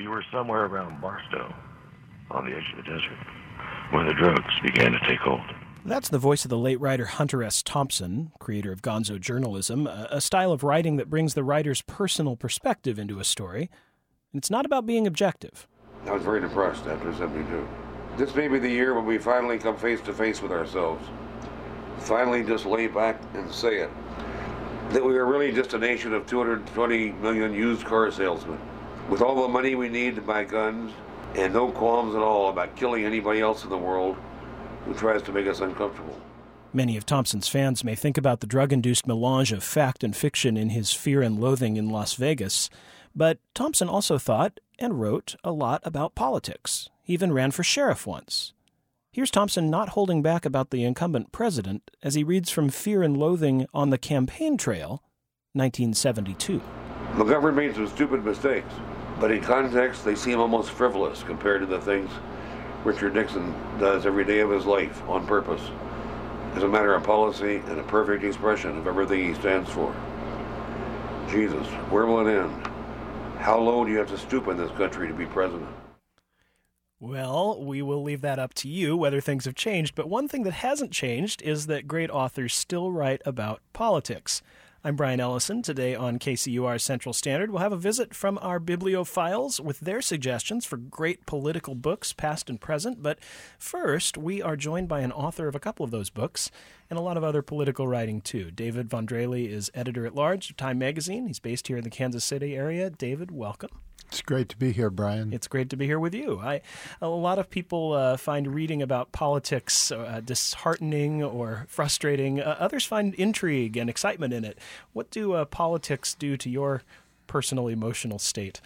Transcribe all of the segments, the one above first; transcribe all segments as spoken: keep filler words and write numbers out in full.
you were somewhere around Barstow, on the edge of the desert, when the drugs began to take hold. That's the voice of the late writer Hunter S. Thompson, creator of gonzo journalism, a style of writing that brings the writer's personal perspective into a story. And it's not about being objective. I was very depressed after seventy-two. This may be the year when we finally come face to face with ourselves. Finally just lay back and say it. That we are really just a nation of two hundred twenty million used car salesmen. With all the money we need to buy guns, and no qualms at all about killing anybody else in the world who tries to make us uncomfortable. Many of Thompson's fans may think about the drug-induced melange of fact and fiction in his Fear and Loathing in Las Vegas, but Thompson also thought and wrote a lot about politics. He even ran for sheriff once. Here's Thompson not holding back about the incumbent president as he reads from Fear and Loathing on the Campaign Trail, nineteen seventy-two. McGovern made some stupid mistakes, but in context they seem almost frivolous compared to the things Richard Nixon does every day of his life on purpose, as a matter of policy and a perfect expression of everything he stands for. Jesus, where will it end? How low do you have to stoop in this country to be president? Well, we will leave that up to you, whether things have changed, but one thing that hasn't changed is that great authors still write about politics. I'm Brian Ellison. Today on K C U R Central Standard, we'll have a visit from our bibliophiles with their suggestions for great political books, past and present. But first, we are joined by an author of a couple of those books and a lot of other political writing, too. David Vondrele is editor-at-large of Time Magazine. He's based here in the Kansas City area. David, welcome. It's great to be here, Brian. It's great to be here with you. I, a lot of people uh, find reading about politics uh, disheartening or frustrating. Uh, others find intrigue and excitement in it. What do uh, politics do to your personal emotional state?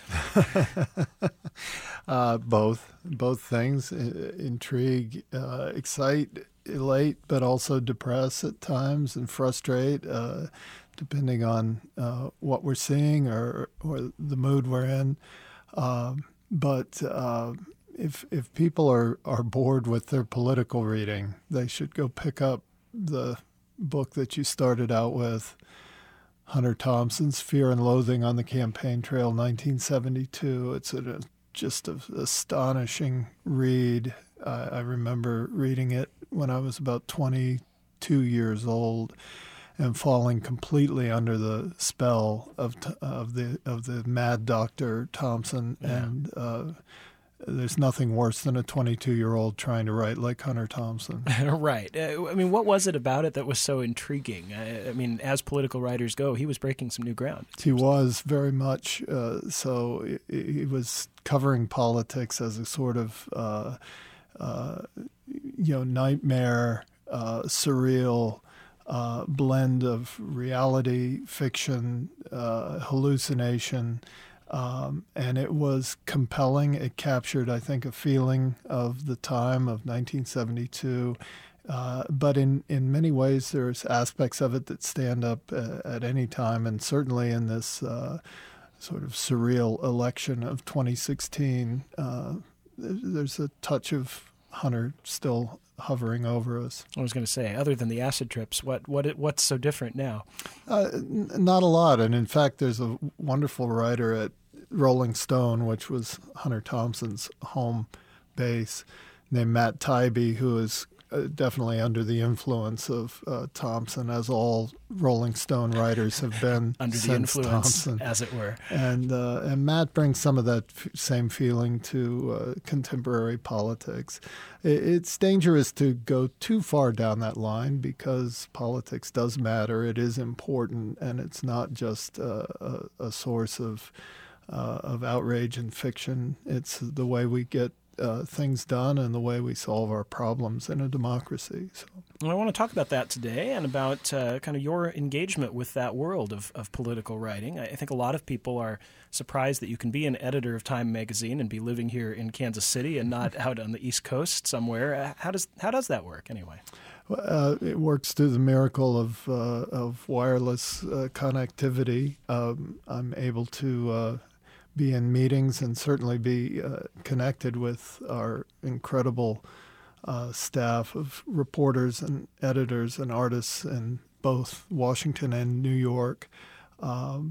uh, both. Both things. I- intrigue, uh, excite, elate, but also depress at times and frustrate, uh, depending on uh, what we're seeing or, or the mood we're in. Um, but uh, if if people are, are bored with their political reading, they should go pick up the book that you started out with, Hunter Thompson's Fear and Loathing on the Campaign Trail, nineteen seventy-two. It's a, just an astonishing read. I, I remember reading it when I was about twenty-two years old and falling completely under the spell of of the of the mad Doctor Thompson. Yeah. And uh, there's nothing worse than a twenty-two-year-old trying to write like Hunter Thompson. Right. Uh, I mean, what was it about it that was so intriguing? I, I mean, as political writers go, he was breaking some new ground. He was very much. Uh, so he, he was covering politics as a sort of, uh, uh, you know, nightmare, uh, surreal uh, blend of reality, fiction, uh, hallucination. Um, and it was compelling. It captured, I think, a feeling of the time of nineteen seventy-two. Uh, but in, in many ways, there's aspects of it that stand up uh, at any time, and certainly in this uh, sort of surreal election of twenty sixteen, uh, there's a touch of Hunter still hovering over us. I was going to say, other than the acid trips, what what what's so different now? Uh, n- not a lot. And in fact, there's a wonderful writer at Rolling Stone, which was Hunter Thompson's home base, named Matt Taibbi, who is uh, definitely under the influence of uh, Thompson, as all Rolling Stone writers have been under the since influence, Thompson. as it were. And uh, and Matt brings some of that f- same feeling to uh, contemporary politics. It, it's dangerous to go too far down that line because politics does matter. It is important, and it's not just uh, a, a source of uh, of outrage and fiction. It's the way we get Uh, things done and the way we solve our problems in a democracy. So. Well, I want to talk about that today and about uh, kind of your engagement with that world of, of political writing. I think a lot of people are surprised that you can be an editor of Time Magazine and be living here in Kansas City and not out on the East Coast somewhere. How does how does that work anyway? Uh, it works through the miracle of uh, of wireless uh, connectivity. Um, I'm able to uh, be in meetings and certainly be uh, connected with our incredible uh, staff of reporters and editors and artists in both Washington and New York. Um,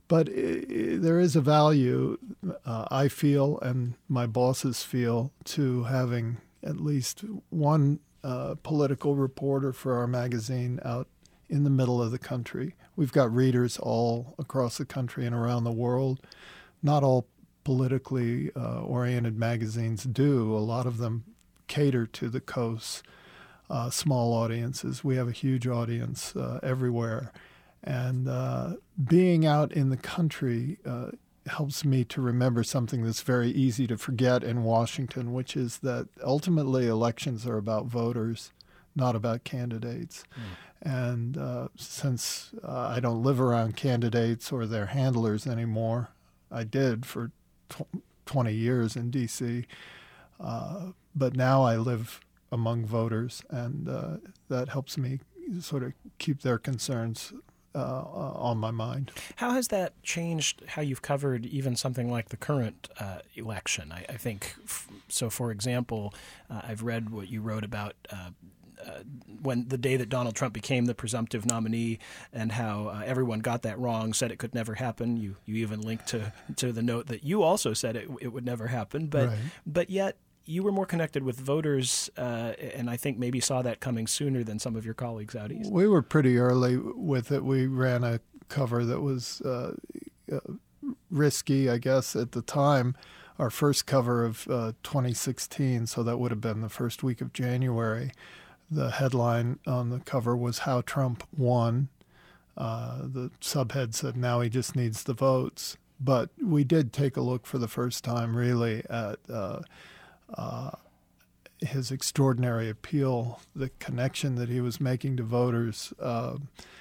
but it, it, there is a value, uh, I feel, and my bosses feel, to having at least one uh, political reporter for our magazine out in the middle of the country. We've got readers all across the country and around the world. Not all politically uh, oriented magazines do. A lot of them cater to the coast's uh, small audiences. We have a huge audience uh, everywhere. And uh, being out in the country uh, helps me to remember something that's very easy to forget in Washington, which is that ultimately elections are about voters, not about candidates. Mm. And uh, since uh, I don't live around candidates or their handlers anymore, I did for tw- twenty years in D C, uh, but now I live among voters, and uh, that helps me sort of keep their concerns Uh, on my mind. How has that changed how you've covered even something like the current uh, election? I, I think, f- so for example, uh, I've read what you wrote about uh, uh, when the day that Donald Trump became the presumptive nominee and how uh, everyone got that wrong, said it could never happen. You you even linked to, to the note that you also said it, it would never happen, but right. but yet you were more connected with voters, uh, and I think maybe saw that coming sooner than some of your colleagues out east. We were pretty early with it. We ran a cover that was uh, uh, risky, I guess, at the time. Our first cover of uh, twenty sixteen, so that would have been the first week of January. The headline on the cover was "How Trump Won." Uh, the subhead said, "Now he just needs the votes." But we did take a look for the first time, really, at uh, Uh, his extraordinary appeal, the connection that he was making to voters, uh,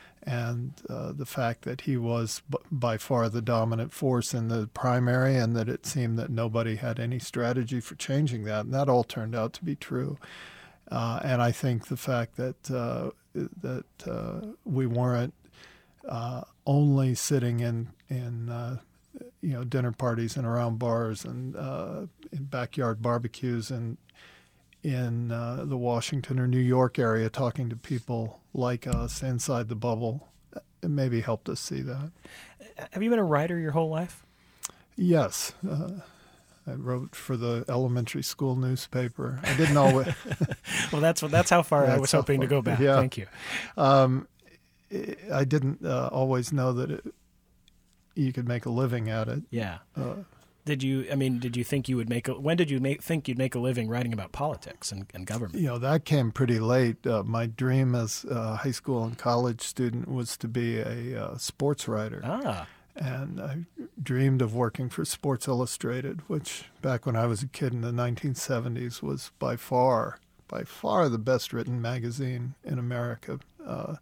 and uh, the fact that he was b- by far the dominant force in the primary, and that it seemed that nobody had any strategy for changing that. And that all turned out to be true. Uh, and I think the fact that uh, that uh, we weren't uh, only sitting in in uh, you know, dinner parties and around bars and uh, in backyard barbecues and in uh, the Washington or New York area talking to people like us inside the bubble, it maybe helped us see that. Have you been a writer your whole life? Yes. Uh, I wrote for the elementary school newspaper. I didn't always. Well, that's that's how far that's I was hoping far. to go back. Yeah. Thank you. Um, I didn't uh, always know that it, you could make a living at it. Yeah. Uh, did you, I mean, did you think you would make, a, when did you make, think you'd make a living writing about politics and, and government? You know, that came pretty late. Uh, my dream as a high school and college student was to be a uh, sports writer. Ah. And I dreamed of working for Sports Illustrated, which back when I was a kid in the nineteen seventies was by far, by far the best written magazine in America. Uh,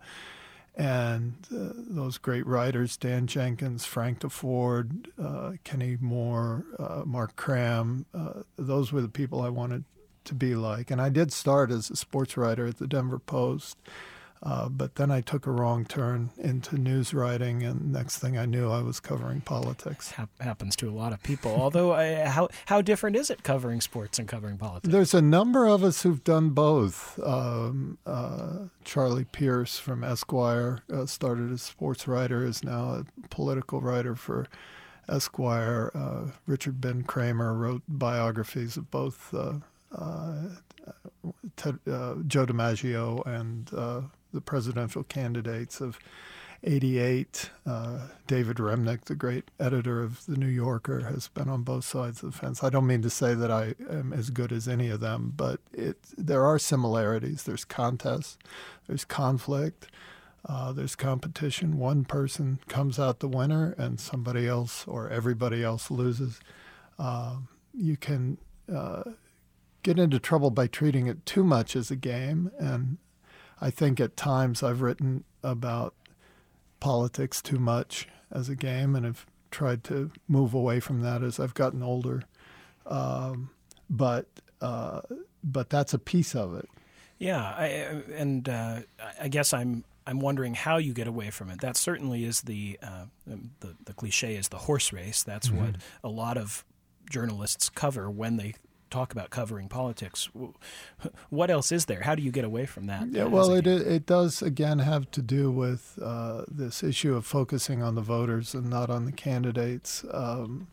And uh, those great writers, Dan Jenkins, Frank DeFord, uh, Kenny Moore, uh, Mark Cram, uh, those were the people I wanted to be like. And I did start as a sports writer at the Denver Post, uh, but then I took a wrong turn into news writing, and next thing I knew, I was covering politics. Ha- happens to a lot of people. Although, I, how how different is it covering sports and covering politics? There's a number of us who've done both. Um, uh, Charlie Pierce from Esquire uh, started as a sports writer, is now a political writer for Esquire. Uh, Richard Ben Kramer wrote biographies of both uh, uh, Ted, uh, Joe DiMaggio and uh, the presidential candidates of eighty-eight. Uh, David Remnick, the great editor of The New Yorker, has been on both sides of the fence. I don't mean to say that I am as good as any of them, but it, there are similarities. There's contests, there's conflict, uh, there's competition. One person comes out the winner and somebody else or everybody else loses. Uh, you can uh, get into trouble by treating it too much as a game, and I think at times I've written about politics too much as a game, and have tried to move away from that as I've gotten older. Um, but uh, but that's a piece of it. Yeah, I, and uh, I guess I'm I'm wondering how you get away from it. That certainly is the uh, the, the cliche is the horse race. That's mm-hmm. what a lot of journalists cover when they talk about covering politics. What else is there? How do you get away from that? Yeah, well, it it does, again, have to do with uh, this issue of focusing on the voters and not on the candidates. Um,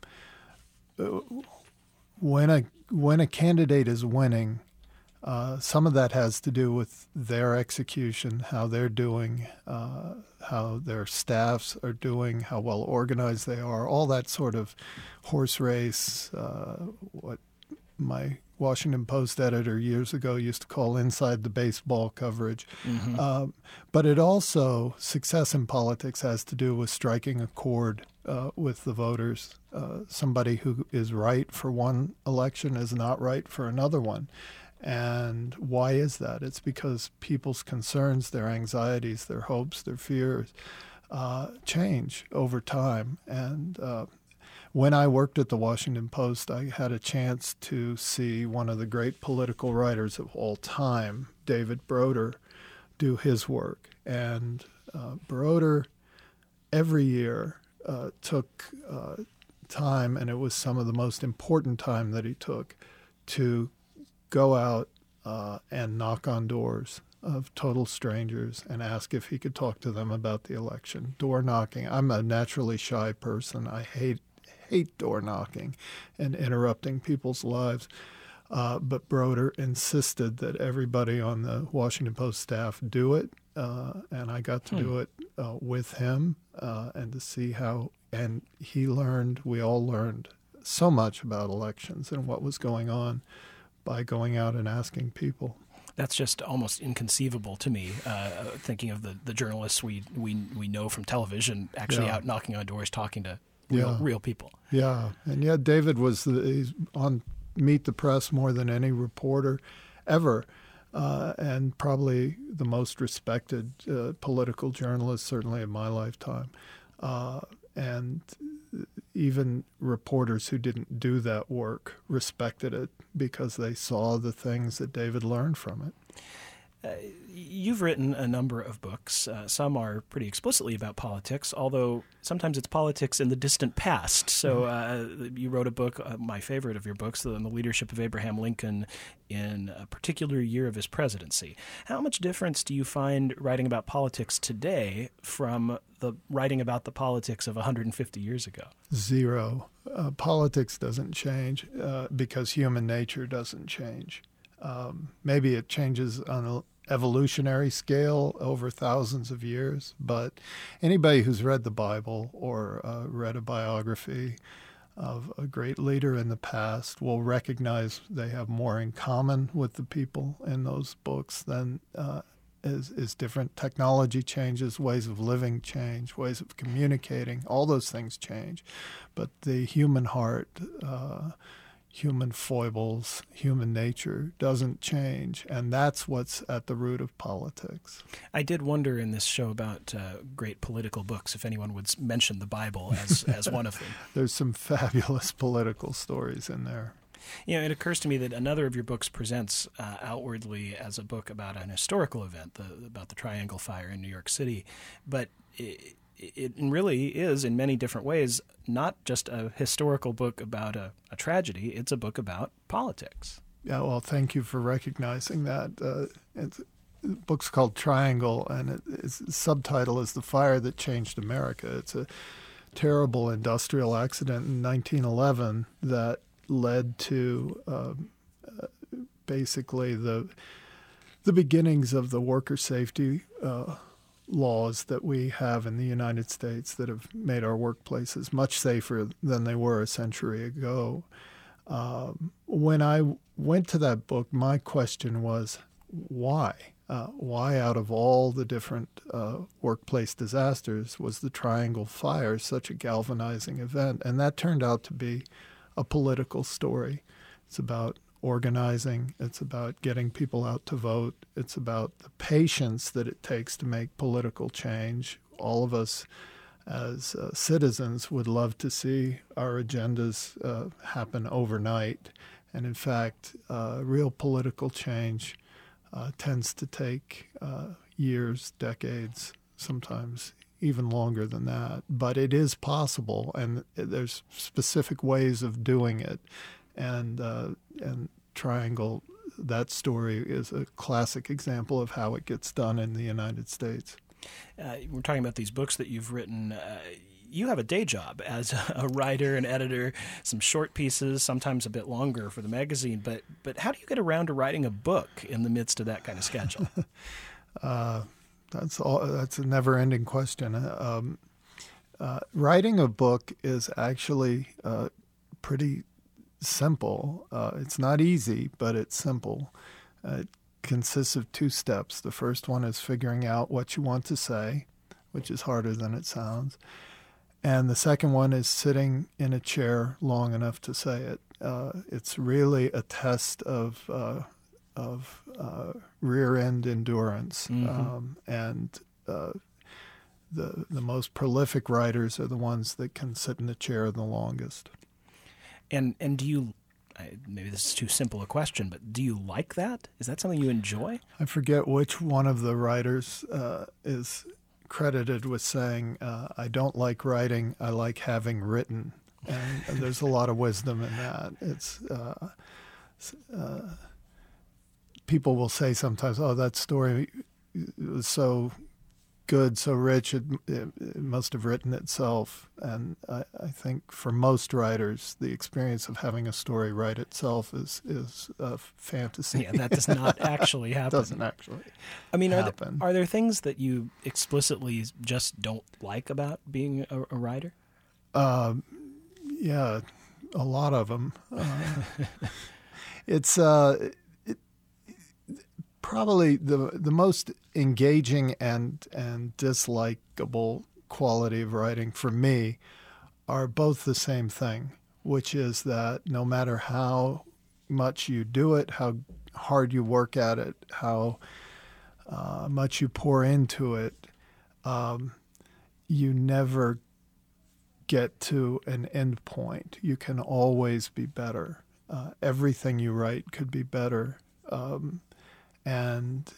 when a when a candidate is winning, uh, some of that has to do with their execution, how they're doing, uh, how their staffs are doing, how well organized they are, all that sort of horse race, uh, what my Washington Post editor years ago used to call inside the baseball coverage. Mm-hmm. Um, but it also, success in politics has to do with striking a chord uh, with the voters. Uh, somebody who is right for one election is not right for another one. And why is that? It's because people's concerns, their anxieties, their hopes, their fears uh, change over time. And uh, when I worked at the Washington Post, I had a chance to see one of the great political writers of all time, David Broder, do his work. And uh, Broder, every year, uh, took uh, time, and it was some of the most important time that he took, to go out uh, and knock on doors of total strangers and ask if he could talk to them about the election. Door knocking. I'm a naturally shy person. I hate hate door knocking and interrupting people's lives. Uh, but Broder insisted that everybody on the Washington Post staff do it, uh, and I got to hmm. do it uh, with him uh, and to see how, and he learned, we all learned so much about elections and what was going on by going out and asking people. That's just almost inconceivable to me, uh, thinking of the, the journalists we, we we know from television actually yeah. out knocking on doors, talking to real, yeah. real people. Yeah, and yet David was the, he's on Meet the Press more than any reporter ever, uh, and probably the most respected uh, political journalist, certainly in my lifetime. Uh, and even reporters who didn't do that work respected it because they saw the things that David learned from it. Uh, you've written a number of books. Uh, some are pretty explicitly about politics, although sometimes it's politics in the distant past. So uh, you wrote a book, uh, my favorite of your books, on the leadership of Abraham Lincoln in a particular year of his presidency. How much difference do you find writing about politics today from the writing about the politics of one hundred fifty years ago? Zero. Uh, politics doesn't change uh, because human nature doesn't change. Um, maybe it changes on an evolutionary scale over thousands of years, but anybody who's read the Bible or uh, read a biography of a great leader in the past will recognize they have more in common with the people in those books than uh, is, is different. Technology changes, ways of living change, ways of communicating, all those things change. But the human heart, uh, human foibles, human nature doesn't change, and that's what's at the root of politics. I did wonder in this show about uh, great political books if anyone would mention the Bible as, as one of them. There's some fabulous political stories in there. You know, it occurs to me that another of your books presents uh, outwardly as a book about an historical event, the, about the Triangle Fire in New York City, but it, it really is, in many different ways, not just a historical book about a, a tragedy. It's a book about politics. Yeah, well, thank you for recognizing that. Uh, it's, the book's called Triangle, and it, its subtitle is The Fire That Changed America. It's a terrible industrial accident in nineteen eleven that led to um, uh, basically the the beginnings of the worker safety uh laws that we have in the United States that have made our workplaces much safer than they were a century ago. Um, when I went to that book, my question was, why? Uh, why out of all the different uh, workplace disasters was the Triangle Fire such a galvanizing event? And that turned out to be a political story. It's about organizing. It's about getting people out to vote. It's about the patience that it takes to make political change. All of us as uh, citizens would love to see our agendas uh, happen overnight. And in fact, uh, real political change uh, tends to take uh, years, decades, sometimes even longer than that. But it is possible, and there's specific ways of doing it. and uh, and Triangle. That story is a classic example of how it gets done in the United States. Uh, we're talking about these books that you've written. Uh, you have a day job as a writer and editor, some short pieces, sometimes a bit longer for the magazine. But but how do you get around to writing a book in the midst of that kind of schedule? uh, that's all. That's a never-ending question. Um, uh, writing a book is actually uh, pretty simple. Uh, it's not easy, but it's simple. Uh, it consists of two steps. The first one is figuring out what you want to say, which is harder than it sounds. And the second one is sitting in a chair long enough to say it. Uh, it's really a test of uh, of uh, rear end endurance, mm-hmm. um, and uh, the the most prolific writers are the ones that can sit in the chair the longest. And and do you, maybe this is too simple a question, but do you like that? Is that something you enjoy? I forget which one of the writers uh, is credited with saying, uh, I don't like writing, I like having written. And, and there's a lot of wisdom in that. It's uh, uh, people will say sometimes, oh, that story was so good, so rich, it, it, it must have written itself. And I, I think for most writers, the experience of having a story write itself is is a fantasy. Yeah, that does not actually happen. It doesn't actually I mean, are happen. there, are there things that you explicitly just don't like about being a, a writer? Uh, yeah, a lot of them. Uh, it's... Uh, Probably the the most engaging and and dislikable quality of writing for me are both the same thing, which is that no matter how much you do it, how hard you work at it, how uh, much you pour into it, um, you never get to an end point. You can always be better. Uh, everything you write could be better. Um, And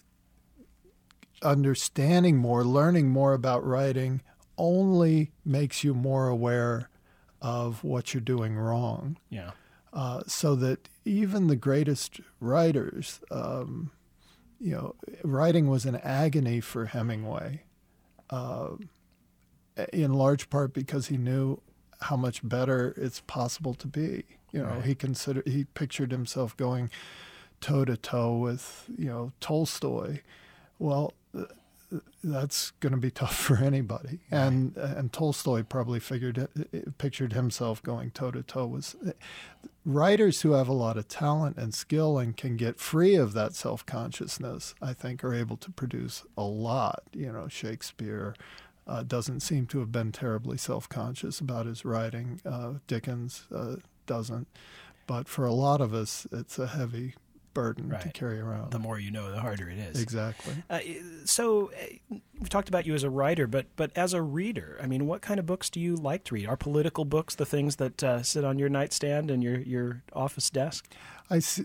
understanding more, learning more about writing only makes you more aware of what you're doing wrong. Yeah. Uh, so that even the greatest writers, um, you know, writing was an agony for Hemingway, uh, in large part because he knew how much better it's possible to be. You know, Right. he considered, he pictured himself going toe to toe with, you know, Tolstoy. Well, that's going to be tough for anybody. And and Tolstoy probably figured pictured himself going toe to toe with writers who have a lot of talent and skill and can get free of that self-consciousness. I think are able to produce a lot. You know, Shakespeare uh, doesn't seem to have been terribly self-conscious about his writing. Uh, Dickens uh, doesn't. But for a lot of us, it's a heavy burden Right. to carry around. The more you know, the harder it is. Exactly. Uh, so uh, we've talked about you as a writer, but but as a reader, I mean, what kind of books do you like to read? Are political books the things that uh, sit on your nightstand and your, your office desk? I see,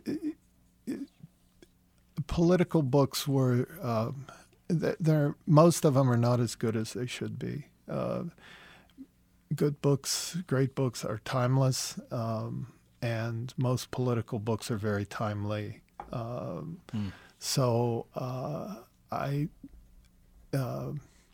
political books were, um, they're, most of them are not as good as they should be. Uh, good books, great books are timeless. Um, And most political books are very timely. Um, mm. So uh, I, uh,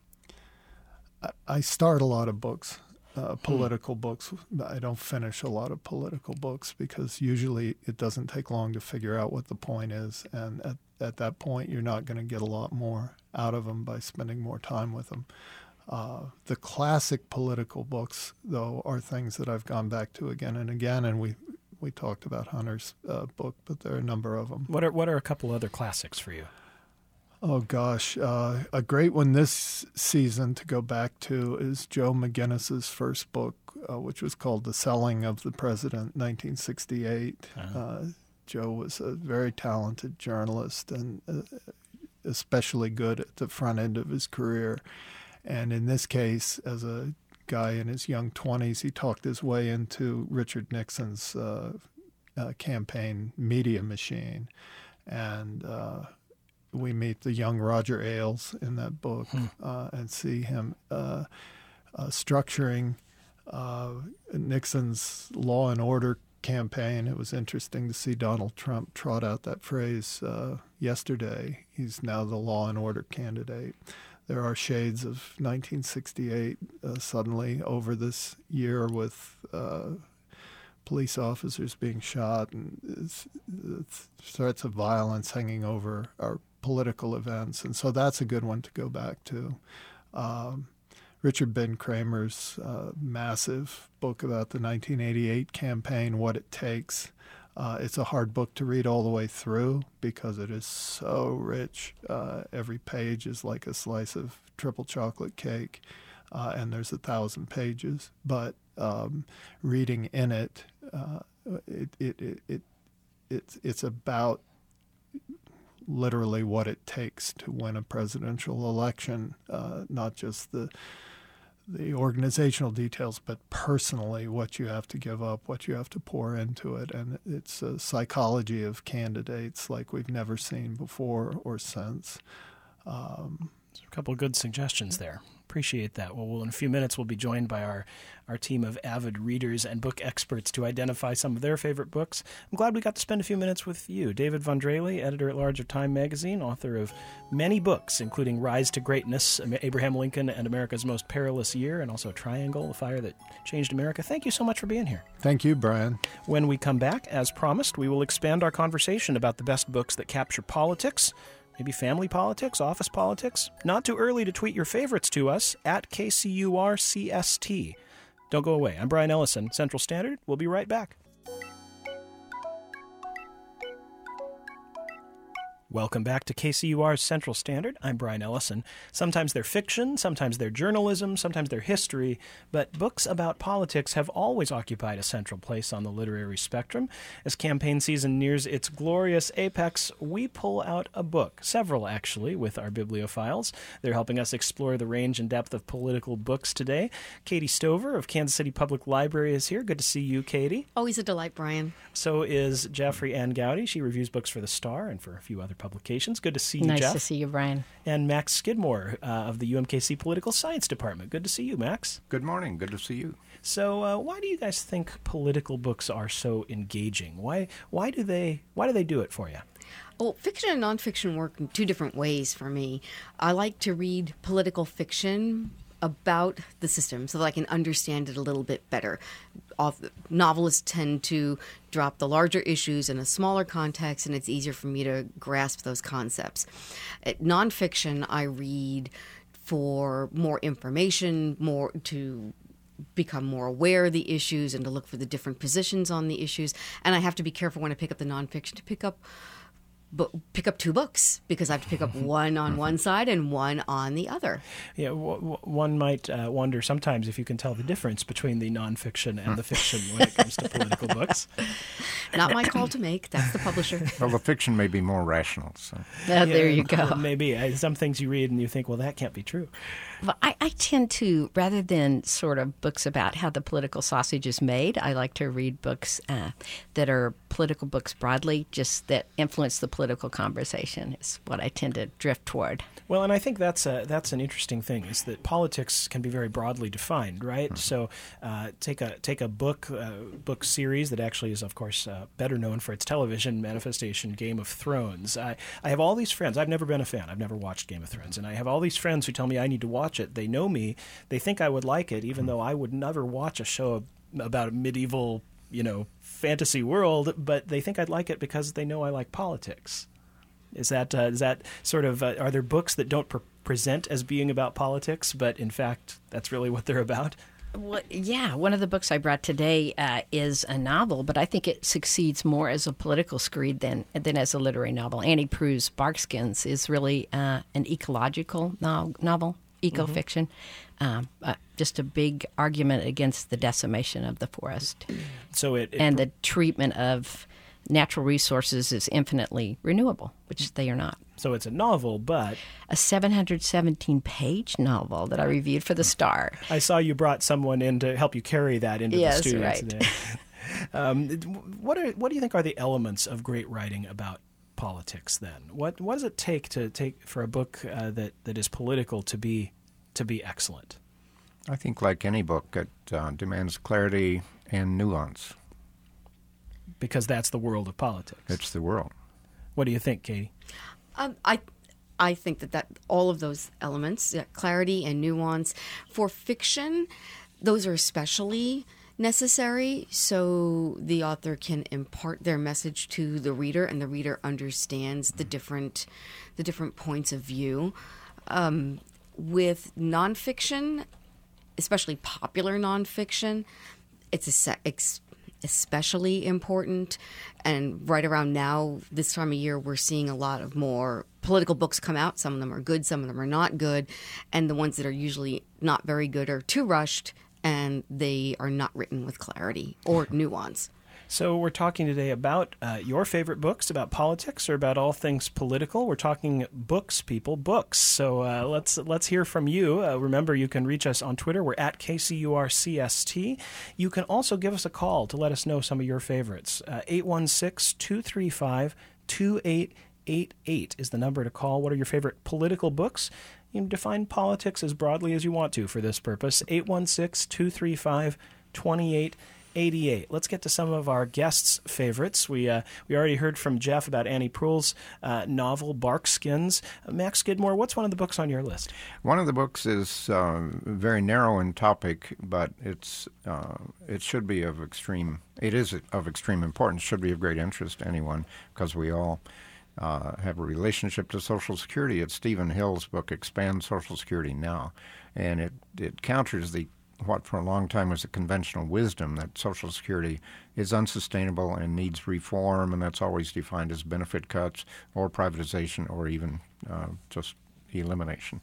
I start a lot of books, uh, political mm. books. I don't finish a lot of political books because usually it doesn't take long to figure out what the point is. And at, at that point, you're not going to get a lot more out of them by spending more time with them. Uh, the classic political books, though, are things that I've gone back to again and again, and we we talked about Hunter's uh, book, but there are a number of them. What are what are a couple other classics for you? Oh gosh, uh, a great one this season to go back to is Joe McGinnis's first book, uh, which was called The Selling of the President, nineteen sixty-eight. Uh-huh. Uh, Joe was a very talented journalist and uh, especially good at the front end of his career. And in this case, as a guy in his young twenties, he talked his way into Richard Nixon's uh, uh, campaign media machine. And uh, we meet the young Roger Ailes in that book hmm. uh, and see him uh, uh, structuring uh, Nixon's law and order campaign. It was interesting to see Donald Trump trot out that phrase uh, yesterday. He's now the law and order candidate. There are shades of nineteen sixty-eight uh, suddenly over this year with uh, police officers being shot and it's, it's threats of violence hanging over our political events. And so that's a good one to go back to. Um, Richard Ben Kramer's uh, massive book about the nineteen eighty-eight campaign, What It Takes. Uh, it's a hard book to read all the way through because it is so rich. Uh, every page is like a slice of triple chocolate cake, uh, and there's a thousand pages. But um, reading in it, uh, it, it, it, it, it's, it's about literally what it takes to win a presidential election, uh, not just the the organizational details, but personally what you have to give up, what you have to pour into it. And it's a psychology of candidates like we've never seen before or since. Um, a couple of good suggestions there. Appreciate that. Well, we'll, in a few minutes, we'll be joined by our, our team of avid readers and book experts to identify some of their favorite books. I'm glad we got to spend a few minutes with you. David Vondrele, editor-at-large of Time Magazine, author of many books, including Rise to Greatness, Abraham Lincoln and America's Most Perilous Year, and also Triangle, The Fire That Changed America. Thank you so much for being here. Thank you, Brian. When we come back, as promised, we will expand our conversation about the best books that capture politics, maybe family politics, office politics. Not too early to tweet your favorites to us at K C U R C S T. Don't go away. I'm Brian Ellison, Central Standard. We'll be right back. Welcome back to K C U R's Central Standard. I'm Brian Ellison. Sometimes they're fiction, sometimes they're journalism, sometimes they're history, but books about politics have always occupied a central place on the literary spectrum. As campaign season nears its glorious apex, we pull out a book, several actually, with our bibliophiles. They're helping us explore the range and depth of political books today. Katie Stover of Kansas City Public Library is here. Good to see you, Katie. Always a delight, Brian. So is Jeffrey Ann Gowdy. She reviews books for The Star and for a few other publications. Good to see you, nice Jeff. Nice to see you, Brian. And Max Skidmore uh, of the U M K C Political Science Department. Good to see you, Max. Good morning. Good to see you. So, uh, why do you guys think political books are so engaging? Why why do they why do they do it for you? Well, fiction and nonfiction work in two different ways for me. I like to read political fiction about the system so that I can understand it a little bit better. Novelists tend to drop the larger issues in a smaller context, and it's easier for me to grasp those concepts. At nonfiction, I read for more information, more to become more aware of the issues and to look for the different positions on the issues. And I have to be careful when I pick up the nonfiction to pick up But pick up two books because I have to pick up one on one side and one on the other. Yeah, w- w- one might uh, wonder sometimes if you can tell the difference between the nonfiction and the fiction when it comes to political books. Not my call to make. That's the publisher. Well, the fiction may be more rational. So. Oh, yeah, there you go. Maybe. Uh, some things you read and you think, well, that can't be true. Well, I, I tend to, rather than sort of books about how the political sausage is made, I like to read books uh, that are political books broadly, just that influence the political conversation is what I tend to drift toward. Well, and I think that's a, that's an interesting thing, is that politics can be very broadly defined, right? Mm-hmm. So uh, take a take a book uh, book series that actually is, of course, uh, better known for its television manifestation, Game of Thrones. I, I have all these friends. I've never been a fan. I've never watched Game of Thrones. And I have all these friends who tell me I need to watch it. They know me. They think I would like it, even mm-hmm. though I would never watch a show about a medieval, you know, fantasy world, but they think I'd like it because they know I like politics. Is that uh, is that sort of uh, are there books that don't pre- present as being about politics, but in fact that's really what they're about? Well, yeah, one of the books I brought today uh, is a novel, but I think it succeeds more as a political screed than than as a literary novel. Annie Proulx's Barkskins is really uh, an ecological no- novel, eco-fiction, mm-hmm. um, uh, just a big argument against the decimation of the forest. So it, it and the treatment of natural resources is infinitely renewable, which they are not. So it's a novel, but a seven hundred seventeen page novel that I reviewed for The Star. I saw you brought someone in to help you carry that into yes, the studio right. today. um, what are what do you think are the elements of great writing about politics? Then, what what does it take to take for a book uh, that that is political to be to be excellent? I think, like any book, it uh, demands clarity and nuance. because that's the world of politics. It's the world. What do you think, Katie? Um, I I think that, that all of those elements, uh, clarity and nuance, for fiction, those are especially necessary so the author can impart their message to the reader and the reader understands the different the different points of view. Um, with nonfiction, especially popular nonfiction, it's a se- ex- especially important. And right around now, this time of year, we're seeing a lot of more political books come out. Some of them are good, some of them are not good. And the ones that are usually not very good are too rushed, and they are not written with clarity or nuance. So we're talking today about uh, your favorite books, about politics, or about all things political. We're talking books, people, books. So uh, let's let's hear from you. Uh, remember, you can reach us on Twitter. We're at K C U R C S T. You can also give us a call to let us know some of your favorites. Uh, eight one six, two three five, two eight eight eight is the number to call. What are your favorite political books? You can define politics as broadly as you want to for this purpose. eight one six, two three five, two eight eight eight. Let's get to some of our guests' favorites. We uh, we already heard from Jeff about Annie Proulx's uh, novel, Barkskins. Uh, Max Skidmore, what's one of the books on your list? One of the books is uh, very narrow in topic, but it's uh, it should be of extreme, it is of extreme importance, should be of great interest to anyone, because we all Uh, have a relationship to Social Security. It's Stephen Hill's book, Expand Social Security Now, and it, it counters the what for a long time was a conventional wisdom that Social Security is unsustainable and needs reform, and that's always defined as benefit cuts or privatization or even uh, just elimination.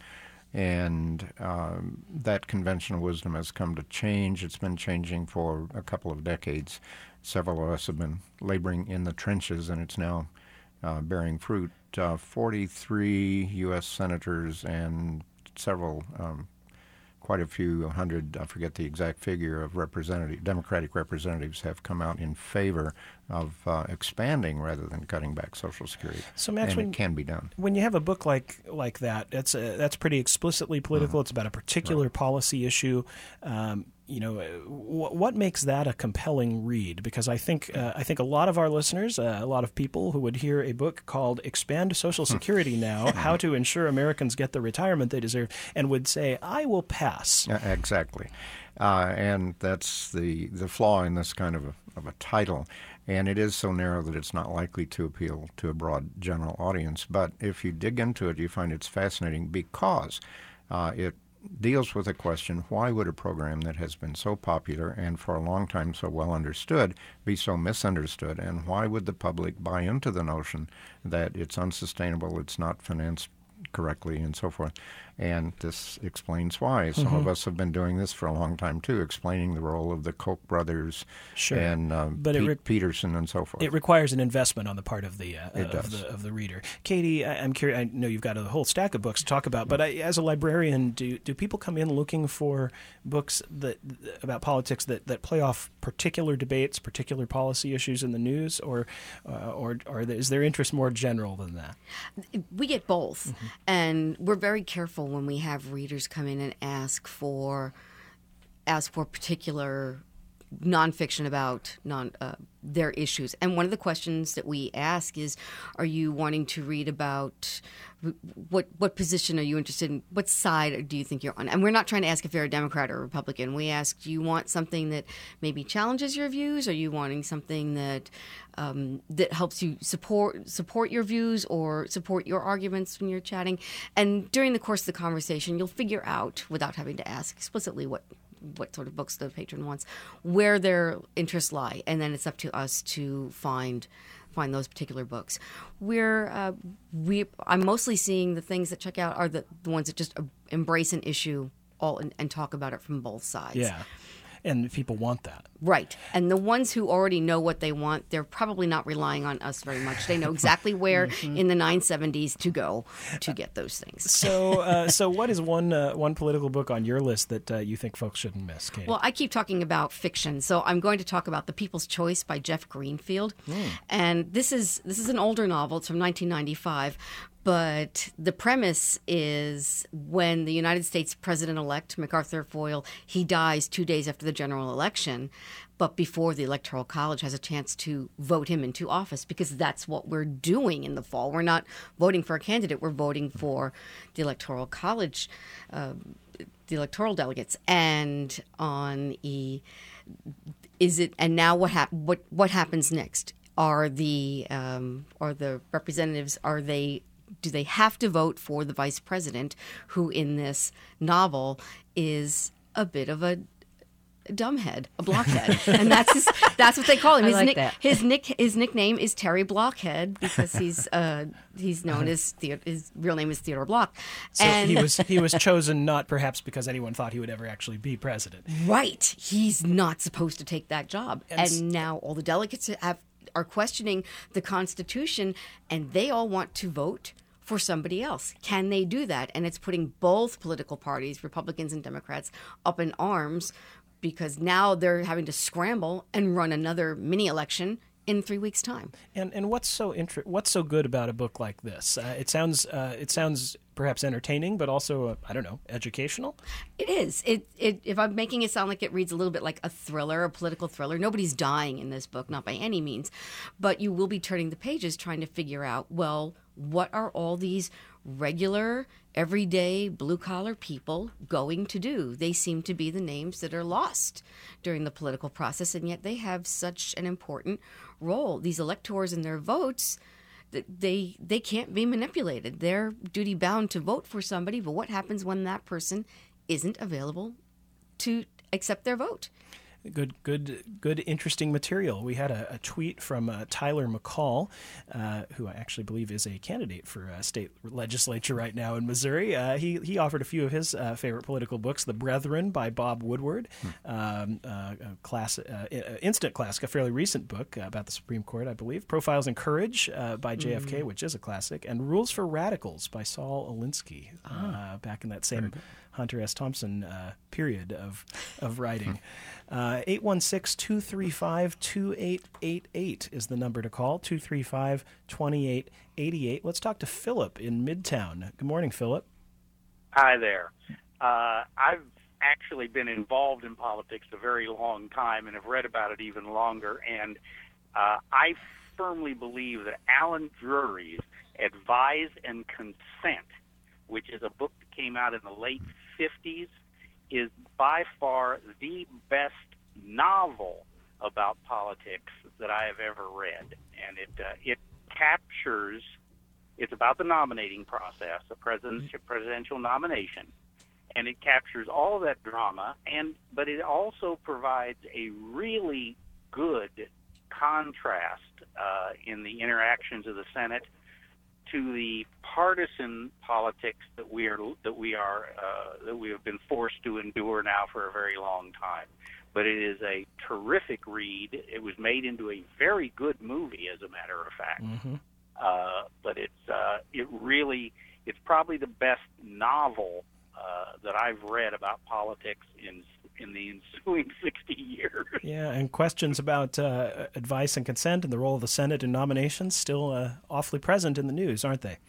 And um, that conventional wisdom has come to change. It's been changing for a couple of decades. Several of us have been laboring in the trenches, and it's now Uh, bearing fruit. Uh, forty-three U S senators and several, um, quite a few hundred, I forget the exact figure, of representative, Democratic representatives have come out in favor of uh, expanding rather than cutting back Social Security. So, Max, and when, it can be done. When you have a book like like that, that's a, that's pretty explicitly political. Mm-hmm. It's about a particular right. policy issue. Um, you know, w- what makes that a compelling read? Because I think uh, I think a lot of our listeners, uh, a lot of people who would hear a book called "Expand Social Security Now: How to Ensure Americans Get the Retirement They Deserve," and would say, "I will pass." Uh, exactly, uh, and that's the the flaw in this kind of a, of a title. And it is so narrow that it's not likely to appeal to a broad general audience. But if you dig into it, you find it's fascinating because uh, it deals with a question: why would a program that has been so popular and for a long time so well understood be so misunderstood? And why would the public buy into the notion that it's unsustainable, it's not financed correctly, and so forth? And this explains why. Some mm-hmm. of us have been doing this for a long time, too, explaining the role of the Koch brothers sure. and uh, but Pete re- Peterson and so forth. It requires an investment on the part of the uh, it of does. the of the reader. Katie, I, I'm curious. I know you've got a whole stack of books to talk about, but I, as a librarian, do do people come in looking for books that about politics that, that play off particular debates, particular policy issues in the news, or uh, or or is their interest more general than that? We get both, mm-hmm. and we're very careful when we have readers come in and ask for ask for particular nonfiction about non uh, their issues. And one of the questions that we ask is, are you wanting to read about what what position are you interested in? What side do you think you're on? And we're not trying to ask if you're a Democrat or a Republican. We ask, do you want something that maybe challenges your views? Are you wanting something that um, that helps you support support your views or support your arguments when you're chatting? And during the course of the conversation, you'll figure out, without having to ask explicitly what what sort of books the patron wants, where their interests lie, and then it's up to us to find find those particular books. We're uh, we I'm mostly seeing the things that check out are the, the ones that just embrace an issue all and, and talk about it from both sides. Yeah, and people want that. Right. And the ones who already know what they want, they're probably not relying on us very much. They know exactly where mm-hmm. in the nine seventies to go to get those things. So uh, so what is one uh, one political book on your list that uh, you think folks shouldn't miss, Katie? Well, I keep talking about fiction, so I'm going to talk about The People's Choice by Jeff Greenfield. Mm. And this is this is an older novel. It's from nineteen ninety-five. But the premise is when the United States president-elect, MacArthur Foyle, he dies two days after the general election, but before the Electoral College has a chance to vote him into office, because that's what we're doing in the fall. We're not voting for a candidate. We're voting for the Electoral College, uh, the electoral delegates. And on E, is it, and now what, hap- what, what happens next? Are the, um, are the representatives, are they... do they have to vote for the vice president, who in this novel is a bit of a dumbhead, a blockhead, and that's his, that's what they call him. I His like nick, that. his nick, his nickname is Terry Blockhead because he's uh, he's known as the, his real name is Theodore Block, So and he was he was chosen not perhaps because anyone thought he would ever actually be president. right, he's not supposed to take that job, And and, s- now all the delegates have are questioning the Constitution, and they all want to vote for somebody else. Can they do that? And it's putting both political parties, Republicans and Democrats, up in arms, because now they're having to scramble and run another mini election in three weeks' time. And and what's so inter- what's so good about a book like this? Uh, it sounds uh, it sounds perhaps entertaining, but also uh, I don't know, educational. It is. It, it. If I'm making it sound like it reads a little bit like a thriller, a political thriller, nobody's dying in this book, not by any means. But you will be turning the pages trying to figure out, well, what are all these regular, everyday, blue-collar people going to do? They seem to be the names that are lost during the political process, and yet they have such an important role. These electors and their votes, th- they they can't be manipulated. They're duty-bound to vote for somebody, but what happens when that person isn't available to accept their vote? Good, good, good, interesting material. We had a, a tweet from uh, Tyler McCall, uh, who I actually believe is a candidate for uh, state legislature right now in Missouri. Uh, he he offered a few of his uh, favorite political books: "The Brethren" by Bob Woodward, hmm. um, uh, a class, uh, instant classic, a fairly recent book uh, about the Supreme Court, I believe. "Profiles in Courage" uh, by J F K, mm. which is a classic, and "Rules for Radicals" by Saul Alinsky, ah. uh, back in that same Hunter S. Thompson uh, period of of writing. Uh, eight one six, two three five, two eight eight eight is the number to call, two three five, two eight eight eight. Let's talk to Philip in Midtown. Good morning, Philip. Hi there. Uh, I've actually been involved in politics a very long time and have read about it even longer, and uh, I firmly believe that Alan Drury's Advise and Consent, which is a book that came out in the late fifties, is by far the best novel about politics that I have ever read. And it uh, it captures, it's about the nominating process, a presidential, presidential nomination, and it captures all of that drama, and but it also provides a really good contrast uh, in the interactions of the Senate to the partisan politics that we are that we are uh, that we have been forced to endure now for a very long time. But it is a terrific read. It was made into a very good movie, as a matter of fact. Mm-hmm. Uh, but it's uh, it really it's probably the best novel uh, that I've read about politics in in the ensuing sixty years. Yeah, and questions about uh, advice and consent and the role of the Senate in nominations still uh, awfully present in the news, aren't they?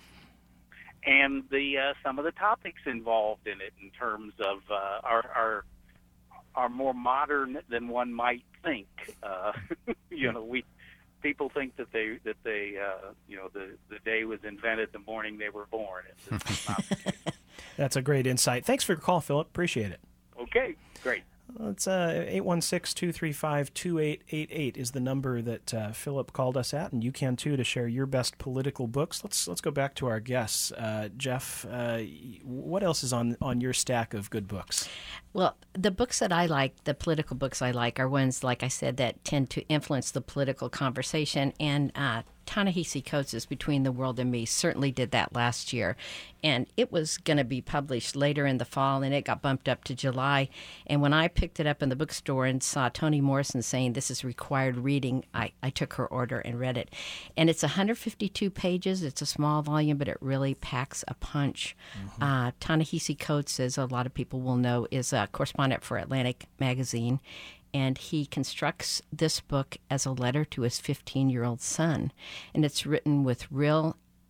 And the uh, some of the topics involved in it, in terms of uh, are, are are more modern than one might think. Uh, you know, we people think that they that they uh, you know the the day was invented the morning they were born. It's, it's not the case. That's a great insight. Thanks for your call, Philip. Appreciate it. Okay, great. It's uh, eight one six, two three five, two eight eight eight is the number that uh, Philip called us at, and you can too to share your best political books. Let's let's go back to our guests. Uh, Jeff, uh, what else is on, on your stack of good books? Well, the books that I like, the political books I like, are ones, like I said, that tend to influence the political conversation, and uh, Ta-Nehisi Coates' Between the World and Me certainly did that last year. And it was going to be published later in the fall, and it got bumped up to July. And when I picked it up in the bookstore and saw Toni Morrison saying this is required reading, I, I took her order and read it. And it's one hundred fifty-two pages. It's a small volume, but it really packs a punch. Mm-hmm. Uh, Ta-Nehisi Coates, as a lot of people will know, is a correspondent for Atlantic Magazine. And he constructs this book as a letter to his fifteen-year-old son. And it's written with real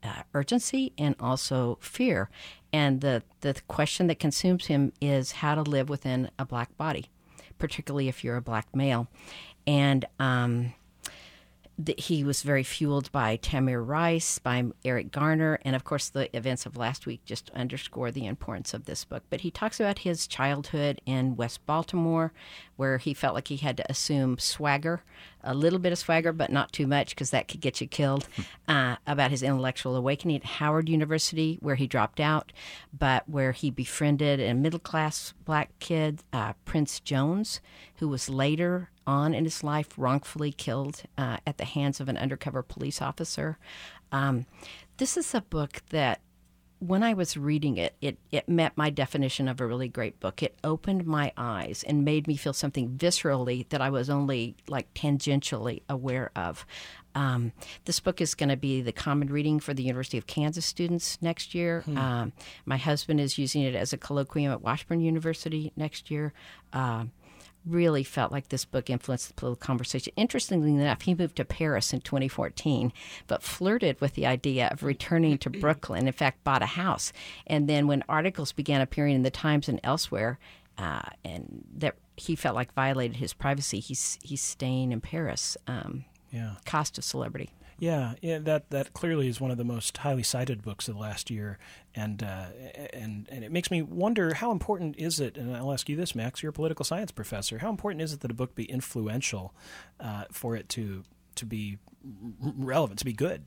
uh, urgency and also fear. And the, the question that consumes him is how to live within a black body, particularly if you're a black male. And um, the, he was very fueled by Tamir Rice, by Eric Garner, and of course the events of last week just underscore the importance of this book. But he talks about his childhood in West Baltimore, where he felt like he had to assume swagger, a little bit of swagger, but not too much because that could get you killed, uh, about his intellectual awakening at Howard University, where he dropped out, but where he befriended a middle-class black kid, uh, Prince Jones, who was later on in his life wrongfully killed uh, at the hands of an undercover police officer. Um, this is a book that, when I was reading it, it, it met my definition of a really great book. It opened my eyes and made me feel something viscerally that I was only like tangentially aware of. Um, this book is going to be the common reading for the University of Kansas students next year. Hmm. Um, my husband is using it as a colloquium at Washburn University next year. Uh, really felt like this book influenced the political conversation. Interestingly enough, he moved to Paris in twenty fourteen, but flirted with the idea of returning to Brooklyn. In fact, bought a house. And then when articles began appearing in the Times and elsewhere, uh, and that he felt like violated his privacy, he's he's staying in Paris. Um, yeah. Cost of celebrity. Yeah, yeah, that that clearly is one of the most highly cited books of the last year, and uh, and and it makes me wonder how important is it. And I'll ask you this, Max, you're a political science professor. How important is it that a book be influential uh, for it to to be relevant, to be good?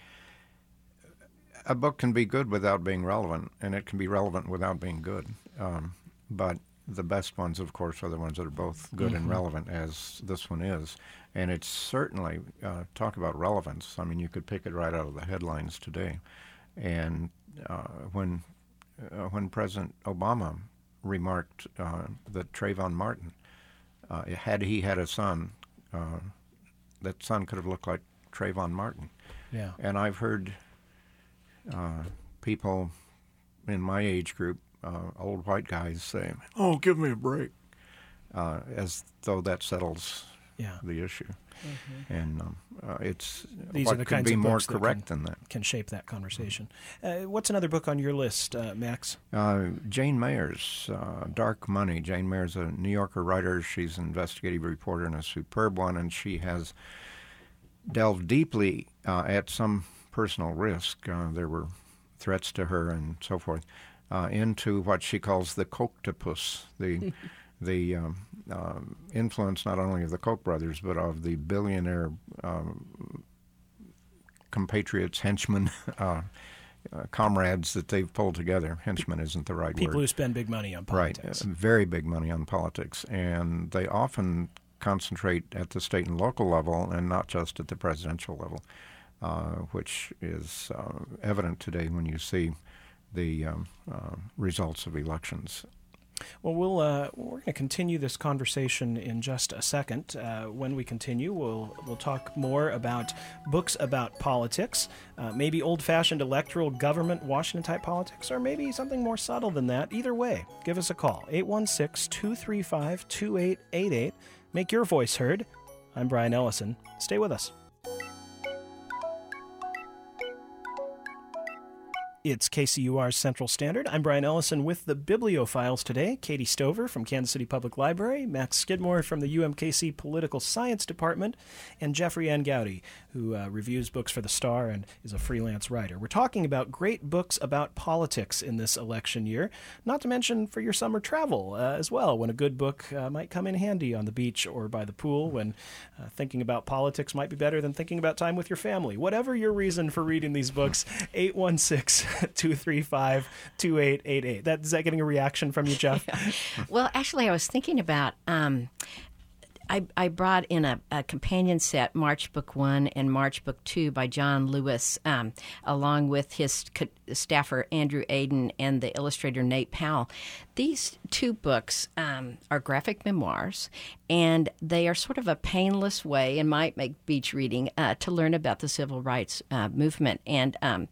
A book can be good without being relevant, and it can be relevant without being good. Um, but the best ones, of course, are the ones that are both good mm-hmm. and relevant, as this one is. And it's certainly, uh, talk about relevance. I mean, you could pick it right out of the headlines today. And uh, when uh, when President Obama remarked uh, that Trayvon Martin, uh, had he had a son, uh, that son could have looked like Trayvon Martin. Yeah. And I've heard uh, people in my age group, uh, old white guys, say, "Oh, give me a break," uh, as though that settles yeah. the issue. Mm-hmm. And um, uh, it's These what are the could kinds be of more books correct that can, than that. Can shape that conversation. Uh, what's another book on your list, uh, Max? Uh, Jane Mayer's uh, Dark Money. Jane Mayer's a New Yorker writer. She's an investigative reporter and a superb one, and she has delved deeply uh, at some personal risk. Uh, there were threats to her and so forth, uh, into what she calls the Kochtopus, the the um, uh, influence not only of the Koch brothers, but of the billionaire um, compatriots, henchmen, uh, uh, comrades that they've pulled together. Henchman isn't the right People word. People who spend big money on politics. Right, uh, very big money on politics. And they often concentrate at the state and local level and not just at the presidential level, uh, which is uh, evident today when you see the um, uh, results of elections. Well, we'll uh, we're going to continue this conversation in just a second. Uh, when we continue, we'll we'll talk more about books about politics, uh, maybe old-fashioned electoral government Washington-type politics, or maybe something more subtle than that. Either way, give us a call, eight one six, two three five, two eight eight eight. Make your voice heard. I'm Brian Ellison. Stay with us. It's K C U R's Central Standard. I'm Brian Ellison with the Bibliophiles today. Katie Stover from Kansas City Public Library, Max Skidmore from the U M K C Political Science Department, and Jeffrey Ann Gowdy, who uh, reviews books for The Star and is a freelance writer. We're talking about great books about politics in this election year, not to mention for your summer travel uh, as well, when a good book uh, might come in handy on the beach or by the pool, when uh, thinking about politics might be better than thinking about time with your family. Whatever your reason for reading these books, eight one six, two three five, two eight eight eight. That, is that getting a reaction from you, Jeff? Yeah. Well, actually, I was thinking about, um, I, I brought in a, a companion set, March Book One and March Book Two by John Lewis, um, along with his staffer, Andrew Aden, and the illustrator, Nate Powell. These two books um, are graphic memoirs, and they are sort of a painless way, and might make beach reading, uh, to learn about the civil rights uh, movement. And um,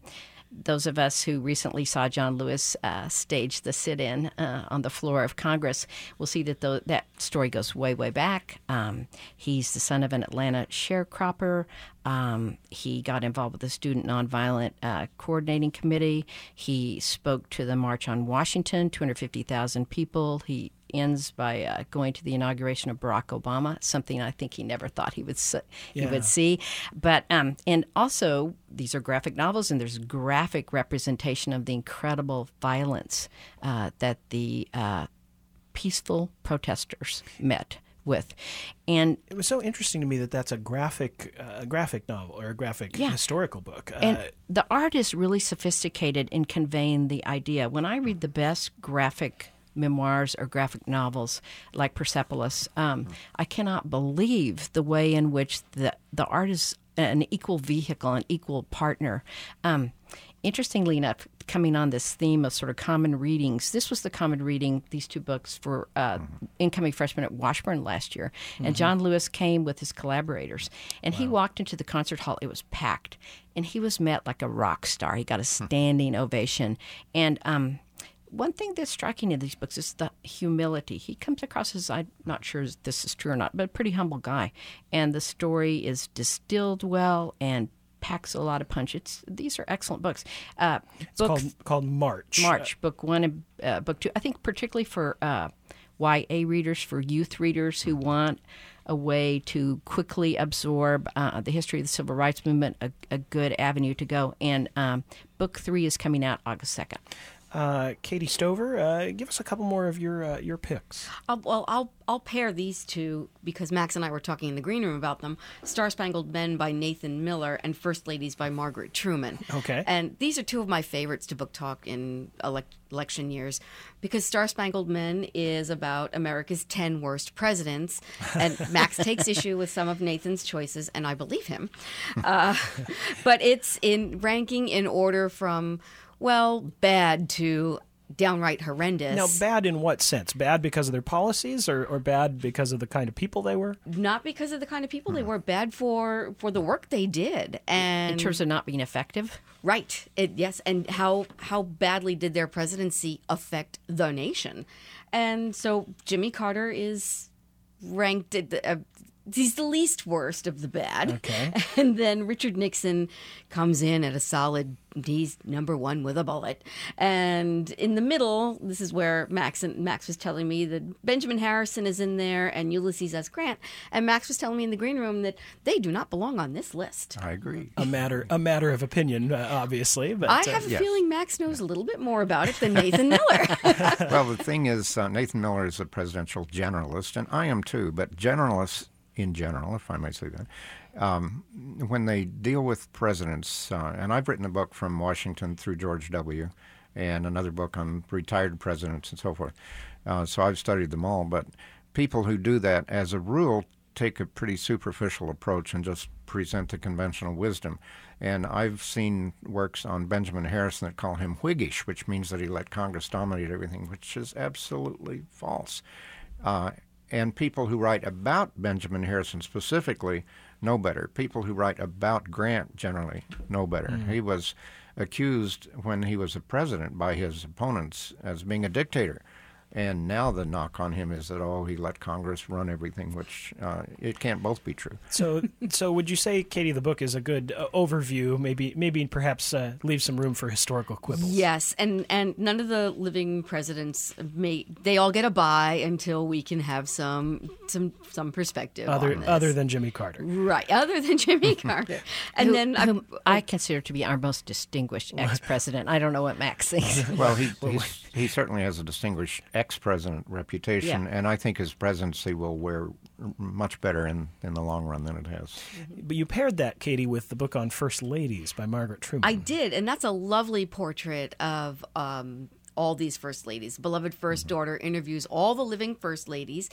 those of us who recently saw John Lewis uh, stage the sit-in uh, on the floor of Congress will see that the, that story goes way, way back. Um, he's the son of an Atlanta sharecropper. Um, he got involved with the Student Nonviolent uh, Coordinating Committee. He spoke to the March on Washington, two hundred fifty thousand people. He ends by uh, going to the inauguration of Barack Obama, something I think he never thought he would see, Yeah. he would see. But um, and also these are graphic novels, and there's graphic representation of the incredible violence uh, that the uh, peaceful protesters met with, and It was so interesting to me that that's a graphic, uh, graphic novel or a graphic Yeah. historical book. Uh, And the art is really sophisticated in conveying the idea. When I read the best graphic memoirs or graphic novels like Persepolis, um, I cannot believe the way in which the, the art is an equal vehicle, an equal partner. Um, interestingly enough, coming on this theme of sort of common readings, this was the common reading, these two books, for uh, mm-hmm. incoming freshmen at Washburn last year. Mm-hmm. And John Lewis came with his collaborators. And wow. he walked into the concert hall. It was packed. And he was met like a rock star. He got a standing hmm. ovation. And um, one thing that's striking in these books is the humility. He comes across as, I'm not sure if this is true or not, but a pretty humble guy. And the story is distilled well and packs a lot of punch. It's these are excellent books. Uh, it's book, called called March. March, uh, book one and uh, book two. I think particularly for uh, Y A readers, for youth readers who want a way to quickly absorb uh, the history of the Civil Rights Movement, a, a good avenue to go. And um, book three is coming out August second. Uh, Katie Stover, uh, give us a couple more of your uh, your picks. Uh, well, I'll I'll pair these two because Max and I were talking in the green room about them. Star Spangled Men by Nathan Miller and First Ladies by Margaret Truman. Okay. And these are two of my favorites to book talk in elect- election years because Star Spangled Men is about America's ten worst presidents. And Max takes issue with some of Nathan's choices, and I believe him. Uh, but it's in ranking in order from, well, bad to downright horrendous. Now, bad in what sense? Bad because of their policies, or, or bad because of the kind of people they were? Not because of the kind of people they were. Bad for, for the work they did, and in terms of not being effective. Right. It, yes, and how how badly did their presidency affect the nation? And so Jimmy Carter is ranked at the, uh, he's the least worst of the bad. Okay. And then Richard Nixon comes in at a solid, he's number one with a bullet. And in the middle, this is where Max and Max was telling me that Benjamin Harrison is in there and Ulysses S. Grant. And Max was telling me in the green room that they do not belong on this list. I agree. A matter a matter of opinion, uh, obviously. But I uh, have a yes. feeling Max knows a little bit more about it than Nathan Miller. Well, the thing is, uh, Nathan Miller is a presidential generalist, and I am too, but generalists in general, if I may say that, um, when they deal with presidents, uh, and I've written a book from Washington through George W., and another book on retired presidents and so forth, uh, so I've studied them all, but people who do that, as a rule, take a pretty superficial approach and just present the conventional wisdom. And I've seen works on Benjamin Harrison that call him Whiggish, which means that he let Congress dominate everything, which is absolutely false. Uh, And people who write about Benjamin Harrison specifically know better. People who write about Grant generally know better. Mm-hmm. He was accused when he was a president by his opponents as being a dictator. And now the knock on him is that, oh, he let Congress run everything, which uh, it can't both be true. So, so would you say, Katie, the book is a good uh, overview, maybe maybe perhaps uh, leave some room for historical quibbles? Yes, and, and none of the living presidents, may they all get a bye until we can have some some some perspective Other, on this. other than Jimmy Carter. Right, other than Jimmy Carter. And who, then whom I consider to be our most distinguished ex-president. I don't know what Max thinks. Well, he he's, he certainly has a distinguished ex-president reputation, Yeah. and I think his presidency will wear much better in, in the long run than it has. But you paired that, Katie, with the book on First Ladies by Margaret Truman. I did, and that's a lovely portrait of um, all these first ladies. Beloved First Daughter interviews all the living first ladies,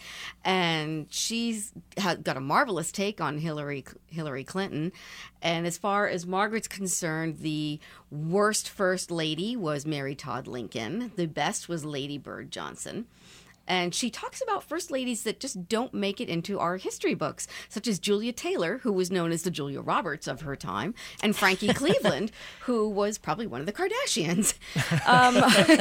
and she's ha- got a marvelous take on Hillary Hillary Clinton. And as far as Margaret's concerned, the worst first lady was Mary Todd Lincoln. The best was Lady Bird Johnson. And she talks about first ladies that just don't make it into our history books, such as Julia Taylor, who was known as the Julia Roberts of her time, and Frankie Cleveland, who was probably one of the Kardashians. Um,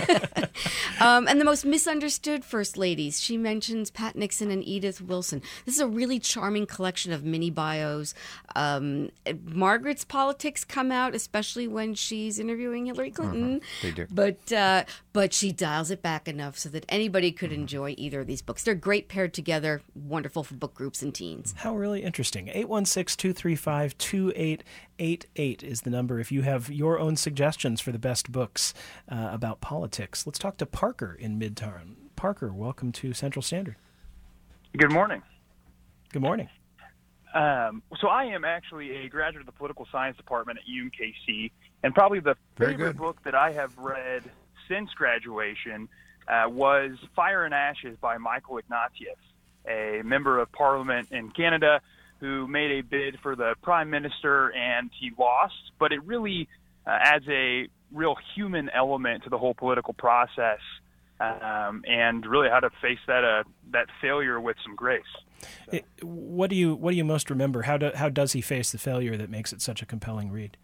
um, and the most misunderstood first ladies. She mentions Pat Nixon and Edith Wilson. This is a really charming collection of mini bios. Um, Margaret's politics come out, especially when she's interviewing Hillary Clinton. Mm-hmm. They do. But, uh, but she dials it back enough so that anybody could enjoy either of these books. They're great paired together, wonderful for book groups and teens. How really interesting. eight one six, two three five, two eight eight eight is the number if you have your own suggestions for the best books uh, about politics. Let's talk to Parker in Midtown. Parker, welcome to Central Standard. Good morning. Good morning. Um, so I am actually a graduate of the political science department at U M K C, and probably the Very favorite good. book that I have read since graduation uh, was Fire and Ashes by Michael Ignatieff, a member of parliament in Canada who made a bid for the prime minister and he lost, but it really uh, adds a real human element to the whole political process, um, and really how to face that uh, that failure with some grace. It, what do you what do you most remember? How do, how does he face the failure that makes it such a compelling read?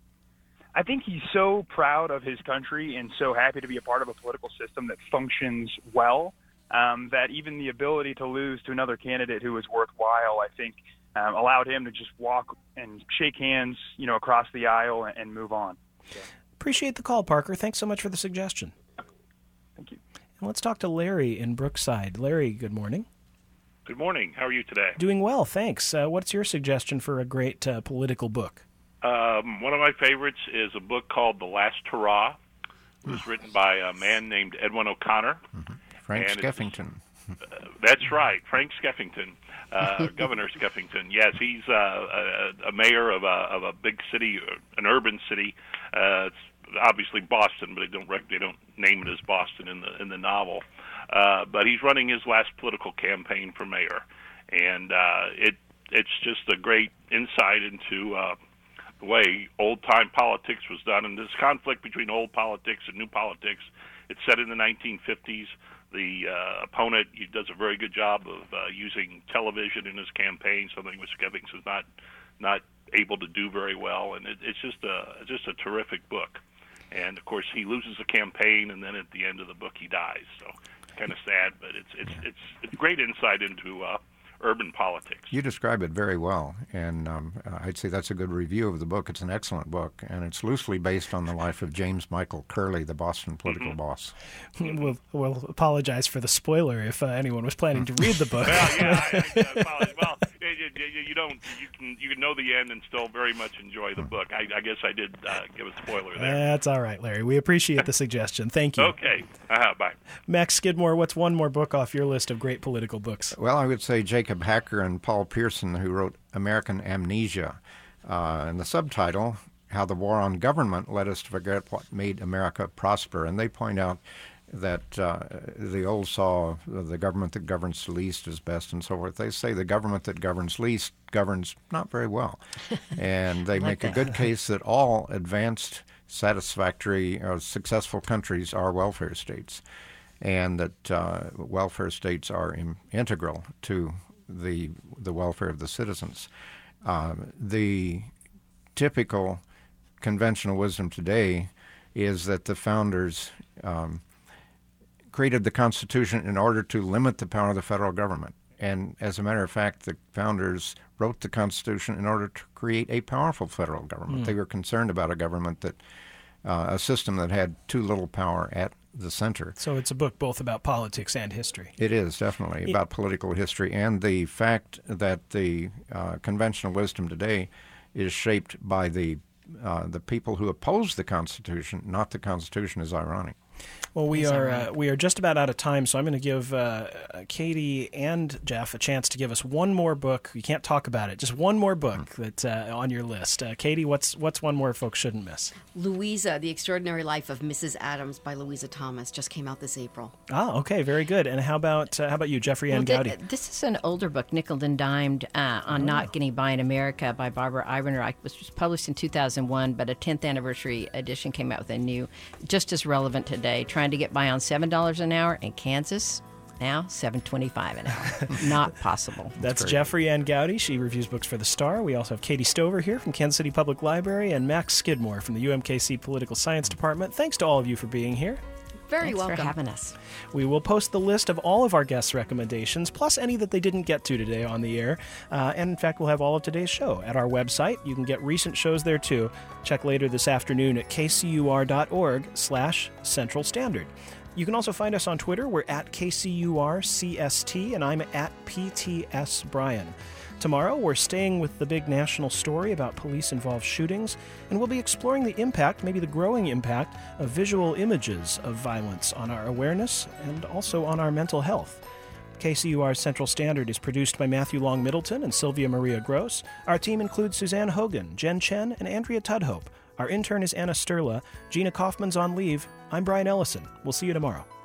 I think he's so proud of his country and so happy to be a part of a political system that functions well, um, that even the ability to lose to another candidate who was worthwhile, I think, um, allowed him to just walk and shake hands, you know, across the aisle and, and move on. So. Appreciate the call, Parker. Thanks so much for the suggestion. Thank you. And let's talk to Larry in Brookside. Larry, good morning. Good morning. How are you today? Doing well, thanks. Uh, what's your suggestion for a great uh, political book? Um, one of my favorites is a book called The Last Hurrah. It was written by a man named Edwin O'Connor. Mm-hmm. Frank and Skeffington. Uh, that's right, Frank Skeffington, uh, Governor Skeffington. Yes, he's uh, a, a mayor of a, of a big city, an urban city. Uh, it's obviously Boston, but they don't rec- they don't name it as Boston in the in the novel. Uh, but he's running his last political campaign for mayor, and uh, it it's just a great insight into uh, the way old-time politics was done, and this conflict between old politics and new politics. It's set in the nineteen fifties. The uh, opponent he does a very good job of uh, using television in his campaign, something which Skeffington's not not able to do very well, and it, it's just a just a terrific book. And of course, he loses the campaign, and then at the end of the book, he dies. So it's kind of sad, but it's it's it's it's great insight into uh, urban politics. You describe it very well, and um, I'd say that's a good review of the book. It's an excellent book, and it's loosely based on the life of James Michael Curley, the Boston political Mm-hmm. boss. We'll, we'll apologize for the spoiler if uh, anyone was planning to read the book. Well, yeah, I, I apologize. Well, you, you, you don't you can you can know the end and still very much enjoy the book. I, I guess I did uh, give a spoiler there. That's all right, Larry. We appreciate the suggestion. Thank you. Okay. Uh-huh, bye. Max Skidmore, what's one more book off your list of great political books? Well, I would say Jacob Hacker and Paul Pearson, who wrote American Amnesia. Uh, and the subtitle, How the War on Government Led Us to Forget What Made America Prosper. And they point out that uh, the old saw, the government that governs the least is best and so forth. They say the government that governs least governs not very well. And they like make a good case that all advanced, satisfactory, or successful countries are welfare states, and that uh, welfare states are in, integral to the the welfare of the citizens. Um, the typical conventional wisdom today is that the founders um, created the Constitution in order to limit the power of the federal government. And as a matter of fact, the founders wrote the Constitution in order to create a powerful federal government. Mm. They were concerned about a government that, uh, a system that had too little power at the center. So it's a book both about politics and history. It is, definitely, It- about political history and the fact that the uh, conventional wisdom today is shaped by the uh, the people who oppose the Constitution, not the Constitution, is ironic. Well, we Is that are right? uh, we are just about out of time, so I'm going to give uh, Katie and Jeff a chance to give us one more book. You can't talk about it, just one more book that's uh, on your list. Uh, Katie, what's what's one more folks shouldn't miss? Louisa, The Extraordinary Life of Missus Adams by Louisa Thomas just came out this April. Ah, okay, very good. And how about uh, how about you, Jeffrey Well, Ann thi- Gowdy? this is an older book, Nickel and Dimed, uh, on Oh. Not Getting By in America by Barbara Iverner. It was just published in two thousand one, but a tenth anniversary edition came out with a new, just as relevant today, trying to get by on seven dollars an hour in Kansas. Now, seven twenty-five an hour. Not possible. That's great. Jeffrey Ann Gowdy. She reviews books for The Star. We also have Katie Stover here from Kansas City Public Library and Max Skidmore from the U M K C Political Science Department. Thanks to all of you for being here. Very Thanks welcome for having us. We will post the list of all of our guests' recommendations, plus any that they didn't get to today on the air. Uh, and in fact, we'll have all of today's show at our website. You can get recent shows there too. Check later this afternoon at kcur.org slash Central Standard. You can also find us on Twitter. We're at K C U R C S T, and I'm at P T S Brian. Tomorrow, we're staying with the big national story about police-involved shootings, and we'll be exploring the impact, maybe the growing impact, of visual images of violence on our awareness and also on our mental health. K C U R's Central Standard is produced by Matthew Long Middleton and Sylvia Maria Gross. Our team includes Suzanne Hogan, Jen Chen, and Andrea Tudhope. Our intern is Anna Sterla. Gina Kaufman's on leave. I'm Brian Ellison. We'll see you tomorrow.